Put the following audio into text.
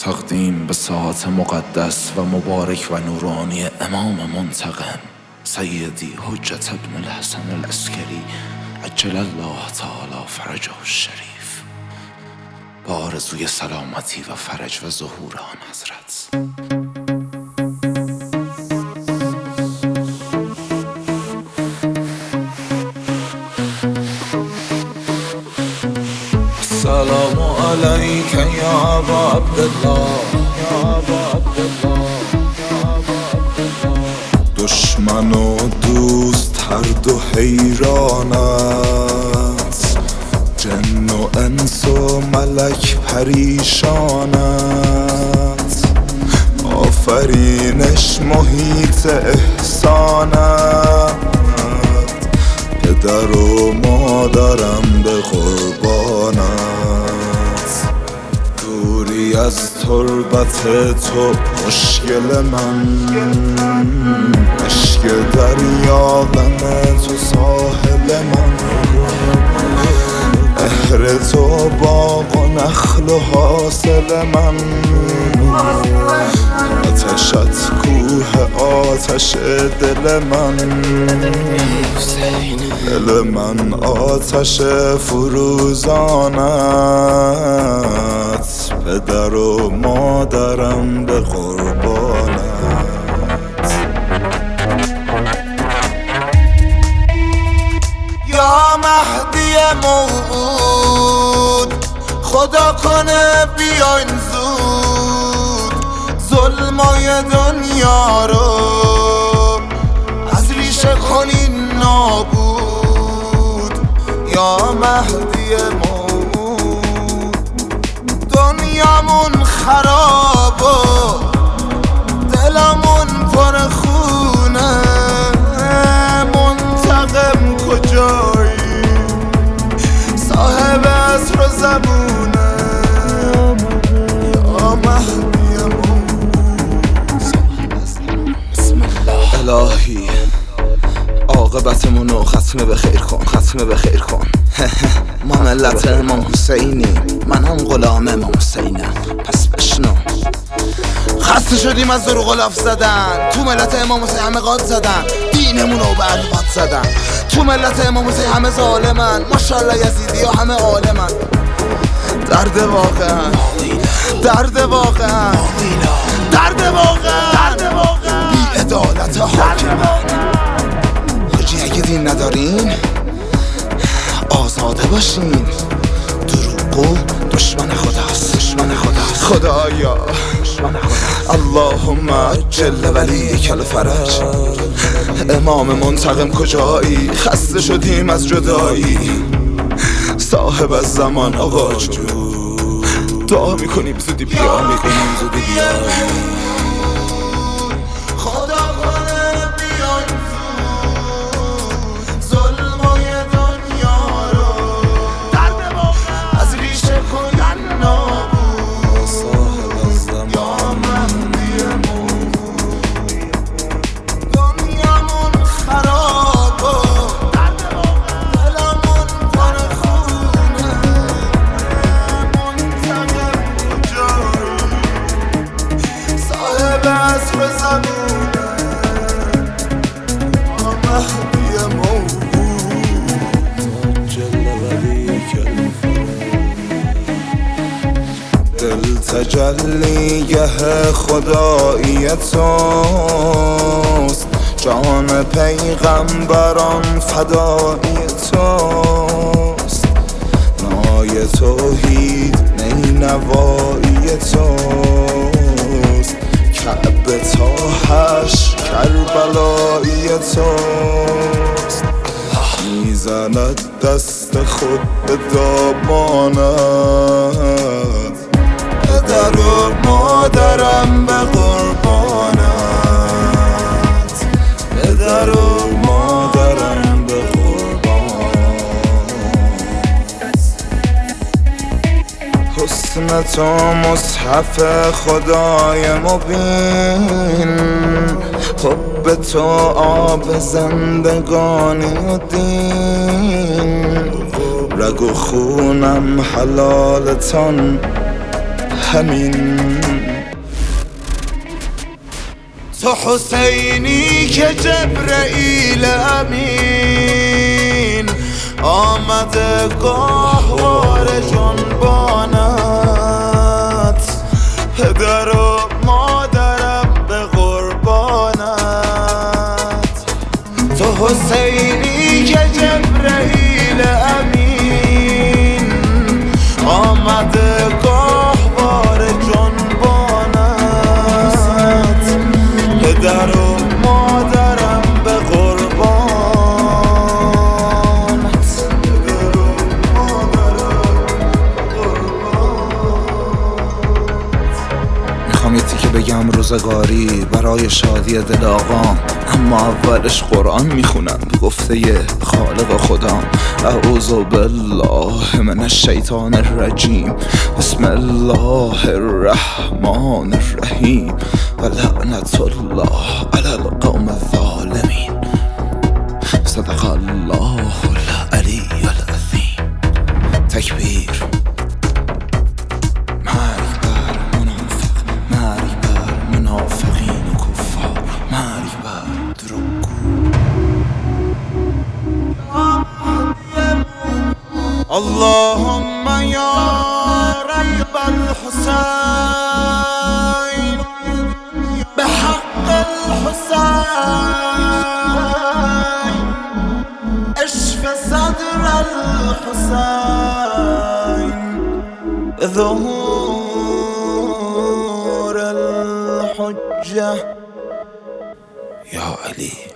تقدیم به ساعت مقدس و مبارک و نورانی امام منتقم سیدی حجت ابن الحسن العسکری عجل الله تعالی فرجه الشریف، با آرزوی سلامتی و فرج و ظهور آن حضرت. سلام علیک یا ابا عبدالله، دشمن و دوست هر دو حیرانت، جن و انس و ملک پریشانت، آفرینش محیط احسانت، پدر و مادرم به قربانت، دوری از تربت تو مشکل من، عشق دریا غم تو ساحل من، مهر تو باغ و نخل و حاصل من، آتشت کوه آتش دل من، دل من آتش فروزانت، پدر و مادرم به قربانت. یا مهدی موعود، خدا کنه بیاین زود، ظلمای دنیا رو از ریشه کنین نابود. یا مهدی موعود، دنیامون خراب و دلمون پر خونه، منتقم کجایی صاحب عصر و زبونه. یا مهدی موعود، بسم الله. الهی عاقبتمونو ختم به خیر کن، ختم به خیر کن. ما ملت امام حسینی، من هم غلام امام حسینم، پس بشنو. خسته شدیم از دروغ و لف زدن، تو ملت امام حسین همه قاد زدن، دینمونو به الفت زدن، تو ملت امام حسین همه ظالمن، ماشاءالله یزیدی ها همه عالمن. درد واقعا، درد واقعا، درد واقعا، بی عدالت حاکمن. حاجی اگه دین ندارین آزاده باشین، دروغو دشمن خداست، دشمن خداست. خدایا اللهم عجل ولیک الفرج، امام منتقم کجایی؟ خسته شدیم از جدایی، صاحب از زمان آقا جون، دعا میکنیم زودی بیا، میکنیم زودی بیا. دل تجلیه خدایی توست، جان پیغمبران فدایی توست، نای توحید نینوایی توست، کعبه تا حشر کربلایی توست. میزند دست خود به دامانت، پدر و مادرم به قربانت، پدر و مادرم به قربانت. حسن تو مصحف خدای مبین، حب تو آب زندگانی و دین، رگ و خونم حلالتان، همین. تو حسینی که جبرئیل امین آمده گاهوار جنبانت، پدر و مادرم به قربانت. تو حسینی که جبرئیل امین آمده گاهوار جنبانت، پدر و مادرم به قربانت. میخوام یه تیکه بگم روزگاری برای شادی دل آقام، اما اولش قرآن میخونم به گفته خالق خودم. اعوذ بالله من الشیطان الرجیم، بسم الله الرحمن الرحیم، و لعنت الله علی القوم الظالمین. صدق الله العلی العظیم. تکبیر. مرگ بر منافق، مرگ بر منافقین و کفار، مرگ بر دروغگو. اللهم یا رب الحسین بحق الحسین اشف صدر الحسین بظهور الحجة. یا علی